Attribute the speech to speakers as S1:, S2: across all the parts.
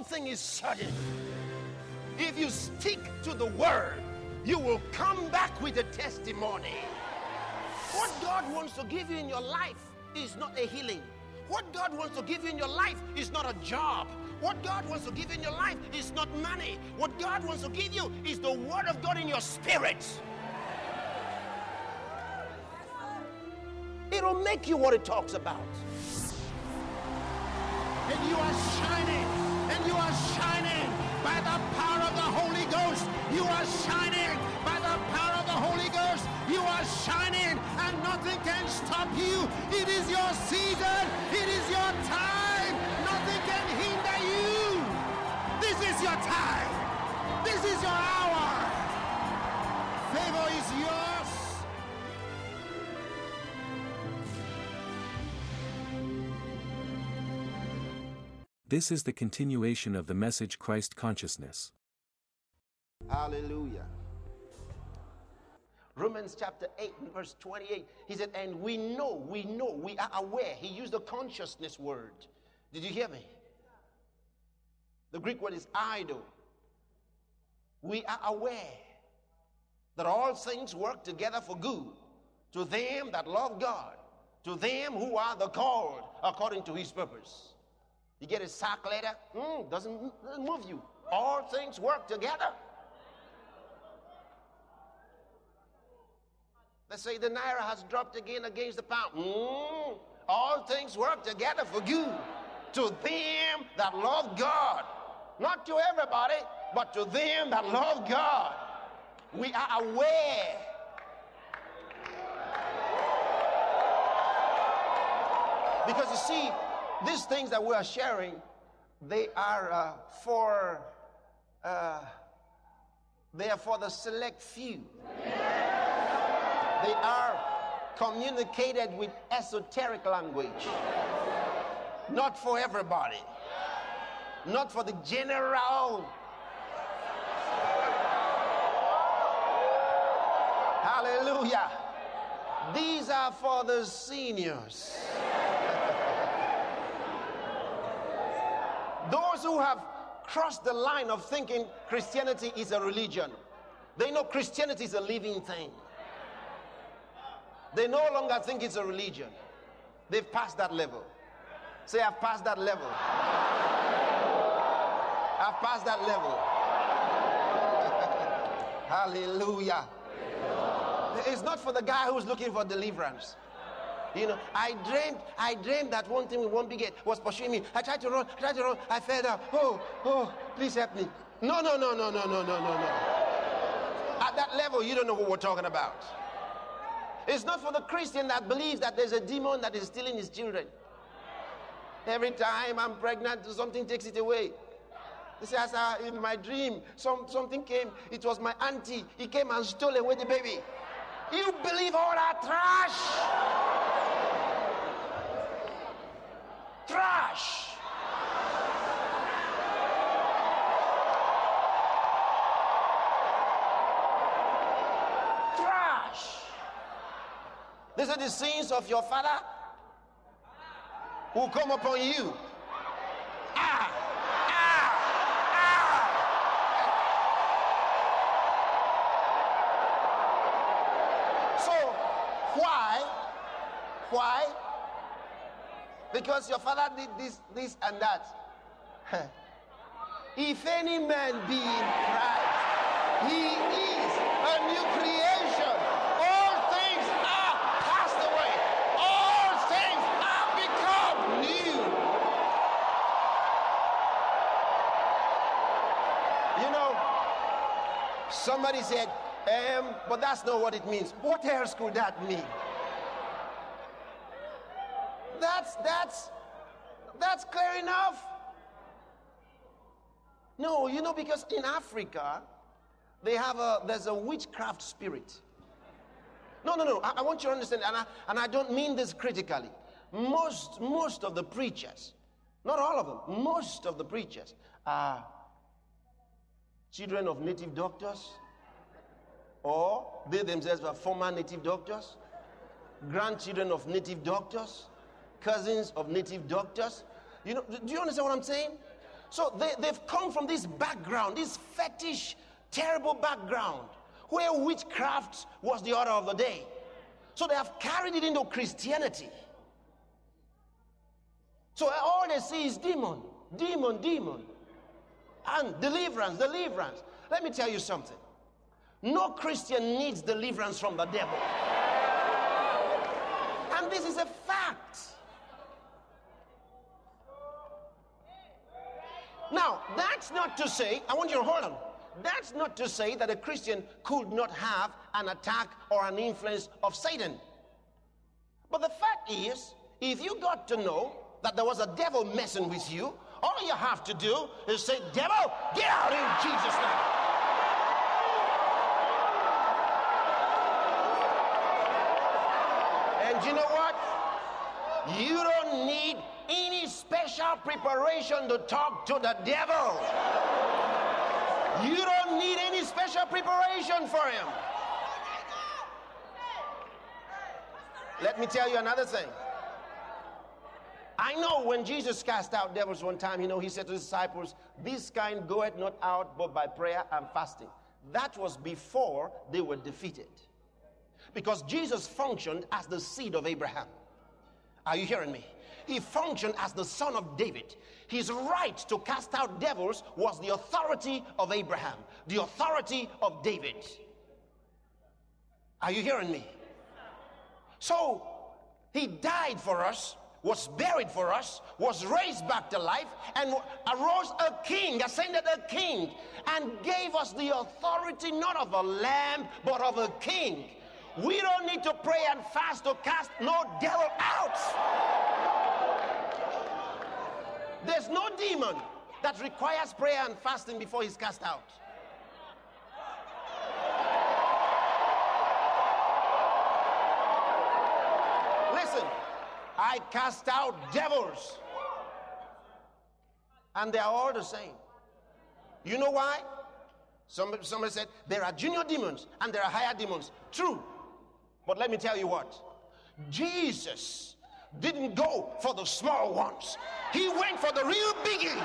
S1: thing is certain. If you stick to the word, you will come back with a testimony. What God wants to give you in your life is not a healing. What God wants to give you in your life is not a job. What God wants to give you in your life is not money. What God wants to give you is the word of God in your spirit. It'll make you what it talks about. And you are shining. And you are shining by the power of the Holy Ghost. You are shining by the power of the Holy Ghost. You are shining and nothing can stop you. It is your season. It is your time. Nothing can hinder you. This is your time. This is your hour. Favor is yours.
S2: This is the continuation of the message Christ Consciousness.
S1: Hallelujah. Romans chapter 8 and verse 28. He said, and we know, we are aware. He used the consciousness word. Did you hear me? The Greek word is eido. We are aware that all things work together for good to them that love God, to them who are the called according to his purpose. You get a sack letter, doesn't move you. All things work together. Let's say the naira has dropped again against the pound. All things work together for good to them that love God. Not to everybody, but to them that love God. We are aware. Because you see, these things that we are sharing, they are for the select few. They are communicated with esoteric language. Not for everybody. Not for the general. Hallelujah. These are for the seniors. Those who have crossed the line of thinking Christianity is a religion. They know Christianity is a living thing. They no longer think it's a religion. They've passed that level. Say, I've passed that level. I've passed that level. Hallelujah. It's not for the guy who's looking for deliverance. You know, I dreamed that one thing with one big head was pursuing me. I tried to run, I fell down. Oh, please help me. No. At that level, you don't know what we're talking about. It's not for the Christian that believes that there's a demon that is stealing his children. Every time I'm pregnant, something takes it away. They say, in my dream, something came. It was my auntie. He came and stole away the baby. You believe all that trash? Trash. Trash. These are the sins of your father who come upon you. So, why? Because your father did this and that. If any man be in Christ, he is a new creation. All things are passed away. All things are become new. You know, somebody said, but that's not what it means. What else could that mean? That's clear enough. No, you know, because in Africa, there's a witchcraft spirit. No. I want you to understand, and I don't mean this critically. Most of the preachers, not all of them, most of the preachers are children of native doctors, or they themselves are former native doctors, grandchildren of native doctors, cousins of native doctors. You know, do you understand what I'm saying? So they've come from this background, this fetish, terrible background, where witchcraft was the order of the day. So they have carried it into Christianity. So all they see is demon, demon, demon. And deliverance, deliverance. Let me tell you something. No Christian needs deliverance from the devil. And this is a fact. Now, that's not to say, I want you to hold on. That's not to say that a Christian could not have an attack or an influence of Satan. But the fact is, if you got to know that there was a devil messing with you, all you have to do is say, devil, get out in Jesus' name. And you know what? You don't need any special preparation to talk to the devil. You don't need any special preparation for him. Let me tell you another thing. I know when Jesus cast out devils one time, he said to his disciples, this kind goeth not out but by prayer and fasting. That was before they were defeated. Because Jesus functioned as the seed of Abraham. Are you hearing me? He functioned as the son of David. His right to cast out devils was the authority of Abraham, the authority of David. Are you hearing me? So, he died for us, was buried for us, was raised back to life, and arose a king, ascended a king, and gave us the authority not of a lamb, but of a king. We don't need to pray and fast to cast no devil out. There's no demon that requires prayer and fasting before he's cast out. Listen, I cast out devils, and they are all the same. You know why? Somebody said there are junior demons and there are higher demons. True. But let me tell you what. Jesus didn't go for the small ones. He went for the real biggie.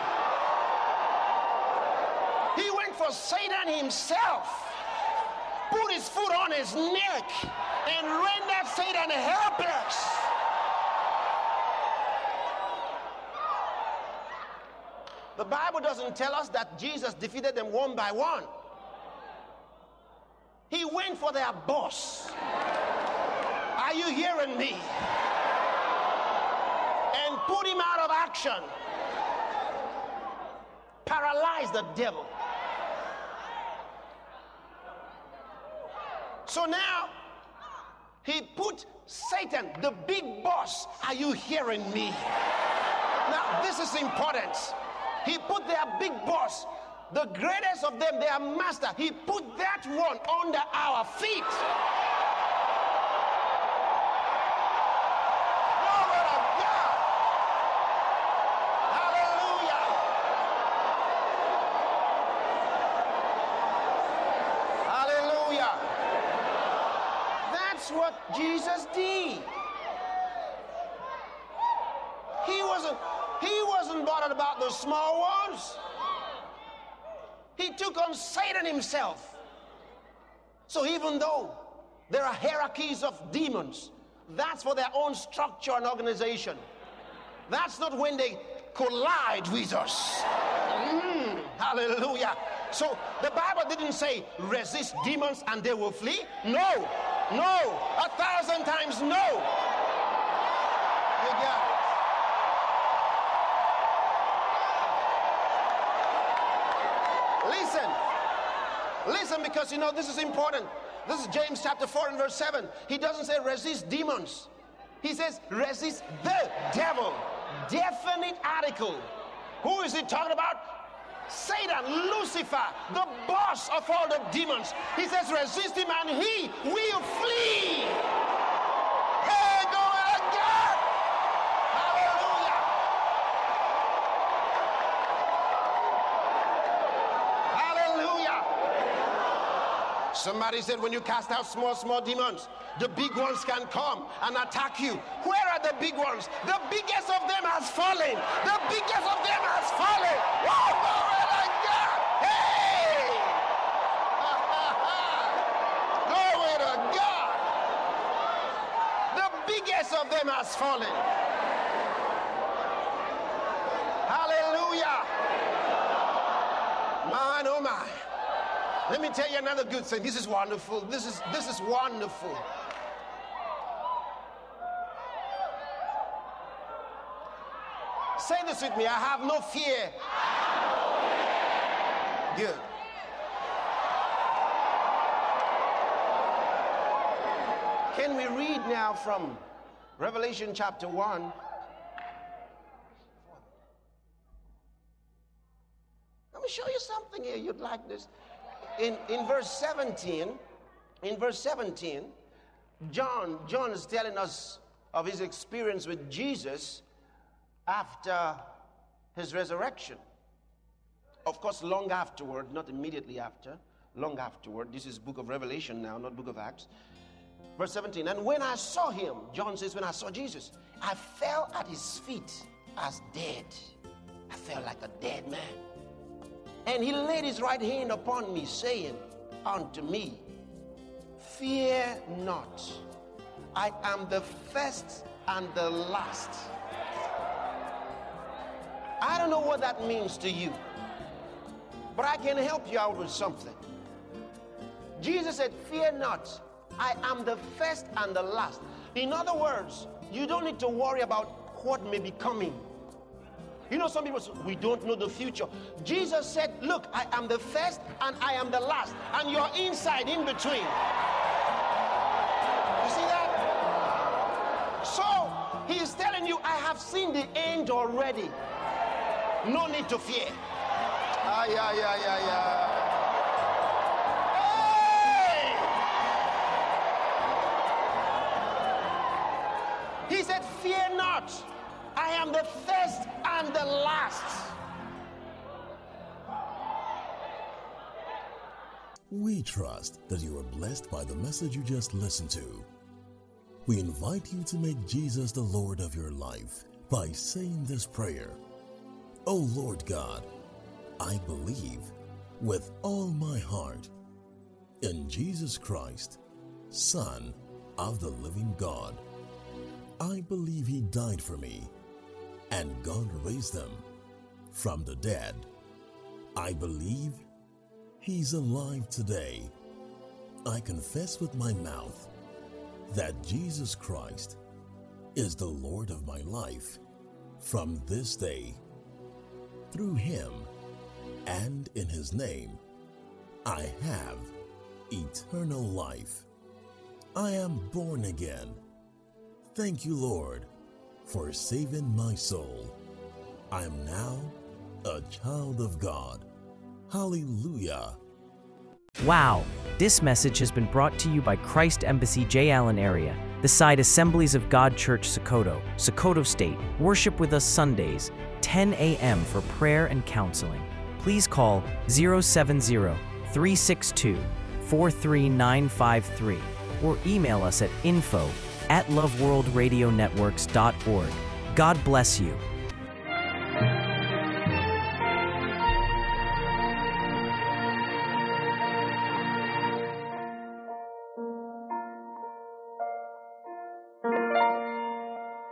S1: He went for Satan himself. Put his foot on his neck and rendered Satan helpless. The Bible doesn't tell us that Jesus defeated them one by one. He went for their boss. Are you hearing me? And put him out of action. Paralyze the devil. So now, he put Satan, the big boss. Are you hearing me? Now, this is important. He put their big boss, the greatest of them, their master, he put that one under our feet. Glory to God. Hallelujah. Hallelujah. That's what Jesus did. He wasn't bothered about the small ones. He took on Satan himself. So even though there are hierarchies of demons, that's for their own structure and organization. That's not when they collide with us. Hallelujah. So the Bible didn't say resist demons and they will flee. No, 1,000 times no. You got it. Listen, because this is important. This is James chapter 4 and verse 7. He doesn't say resist demons. He says resist the devil. Definite article. Who is he talking about? Satan, Lucifer, the boss of all the demons. He says resist him and he will flee. Hey, glory to God. Hallelujah. Hallelujah. Somebody said when you cast out small demons, The big ones can come and attack you. Where are the big ones? The biggest of them has fallen. The biggest of them has fallen. Oh, glory to God. Hey! Glory to God. The biggest of them has fallen. Hallelujah. Man, oh my. Let me tell you another good thing. This is wonderful. This is wonderful. Say this with me. I have no fear. Good. Can we read now from Revelation chapter 1? Let me show you something here. You'd like this. In verse 17, John is telling us of his experience with Jesus after his resurrection. Of course, long afterward, not immediately after, long afterward. This is book of Revelation now, not book of Acts. Verse 17, and when I saw him, John says, when I saw Jesus, I fell at his feet as dead. I felt like a dead man. And he laid his right hand upon me, saying unto me, fear not. I am the first and the last. I don't know what that means to you, but I can help you out with something. Jesus said, fear not. I am the first and the last. In other words, you don't need to worry about what may be coming. You know, some people say, we don't know the future. Jesus said, look, I am the first and I am the last. And you're inside, in between. You see that? So, he is telling you, I have seen the end already. No need to fear. Hey! He said, fear not. I am the first and the last.
S3: We trust that you are blessed by the message you just listened to. We invite you to make Jesus the Lord of your life by saying this prayer. Oh Lord God, I believe with all my heart in Jesus Christ, Son of the living God. I believe he died for me, and God raised him from the dead. I believe he's alive today. I confess with my mouth that Jesus Christ is the Lord of my life from this day. Through him and in his name, I have eternal life. I am born again. Thank you, Lord, for saving my soul. I am now a child of God. Hallelujah.
S4: Wow, this message has been brought to you by Christ Embassy J. Allen area, the side Assemblies of God Church Sokoto, Sokoto State. Worship with us Sundays, 10 a.m. for prayer and counseling. Please call 070-362-43953 or email us at info@loveworldradionetworks.org. God bless you.